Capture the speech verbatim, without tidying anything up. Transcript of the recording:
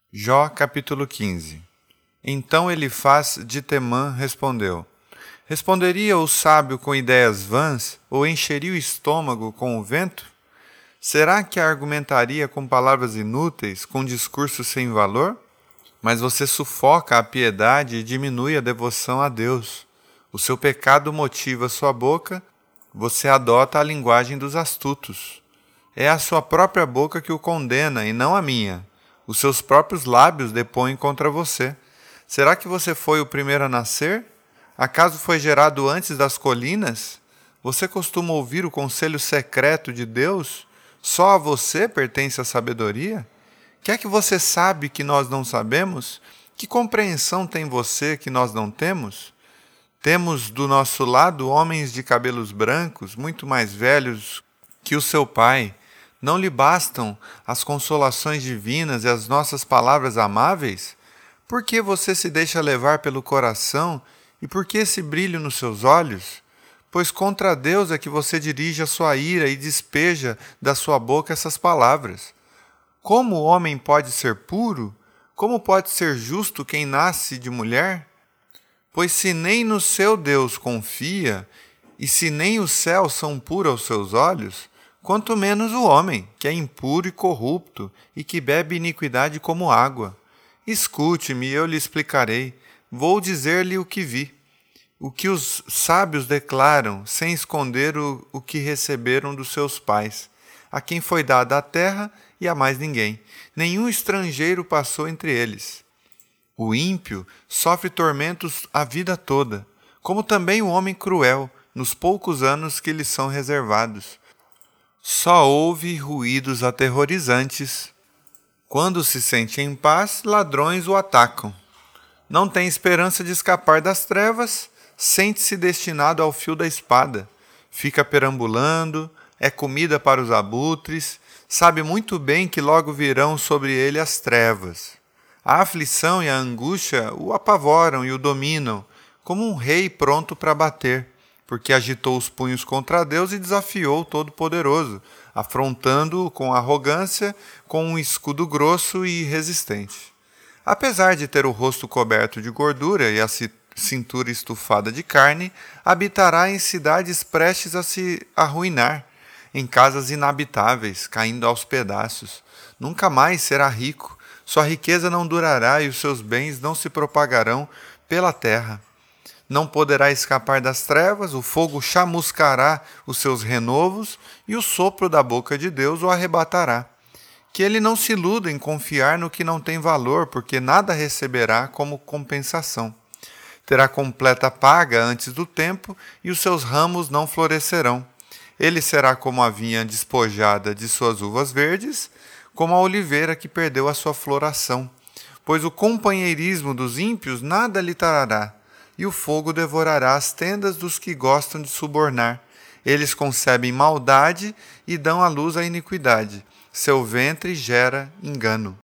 Jó capítulo quinze. Então Elifaz de Temã respondeu: Responderia o sábio com ideias vãs, ou encheria o estômago com o vento? Será que argumentaria com palavras inúteis, com discursos sem valor? Mas você sufoca a piedade e diminui a devoção a Deus. O seu pecado motiva sua boca, você adota a linguagem dos astutos. É a sua própria boca que o condena, e não a minha. Os seus próprios lábios depõem contra você. Será que você foi o primeiro a nascer? Acaso foi gerado antes das colinas? Você costuma ouvir o conselho secreto de Deus? Só a você pertence a sabedoria? Que é que você sabe que nós não sabemos? Que compreensão tem você que nós não temos? Temos do nosso lado homens de cabelos brancos, muito mais velhos que o seu pai. Não lhe bastam as consolações divinas e as nossas palavras amáveis? Por que você se deixa levar pelo coração e por que esse brilho nos seus olhos? Pois contra Deus é que você dirige a sua ira e despeja da sua boca essas palavras. Como o homem pode ser puro? Como pode ser justo quem nasce de mulher? Pois se nem no seu Deus confia, e se nem os céus são puros aos seus olhos, quanto menos o homem, que é impuro e corrupto, e que bebe iniquidade como água. Escute-me, eu lhe explicarei. Vou dizer-lhe o que vi. O que os sábios declaram, sem esconder o, o que receberam dos seus pais, a quem foi dada a terra e a mais ninguém. Nenhum estrangeiro passou entre eles. O ímpio sofre tormentos a vida toda, como também o homem cruel, nos poucos anos que lhe são reservados. Só ouve ruídos aterrorizantes. Quando se sente em paz, ladrões o atacam. Não tem esperança de escapar das trevas, sente-se destinado ao fio da espada. Fica perambulando, é comida para os abutres, sabe muito bem que logo virão sobre ele as trevas. A aflição e a angústia o apavoram e o dominam, como um rei pronto para bater, porque agitou os punhos contra Deus e desafiou o Todo-Poderoso, afrontando-o com arrogância, com um escudo grosso e resistente. Apesar de ter o rosto coberto de gordura e a cintura estufada de carne, habitará em cidades prestes a se arruinar, em casas inabitáveis, caindo aos pedaços. Nunca mais será rico, sua riqueza não durará e os seus bens não se propagarão pela terra. Não poderá escapar das trevas, o fogo chamuscará os seus renovos e o sopro da boca de Deus o arrebatará. Que ele não se iluda em confiar no que não tem valor, porque nada receberá como compensação. Terá completa paga antes do tempo e os seus ramos não florescerão. Ele será como a vinha despojada de suas uvas verdes, como a oliveira que perdeu a sua floração. Pois o companheirismo dos ímpios nada lhe trará, e o fogo devorará as tendas dos que gostam de subornar. Eles concebem maldade e dão à luz a iniquidade. Seu ventre gera engano.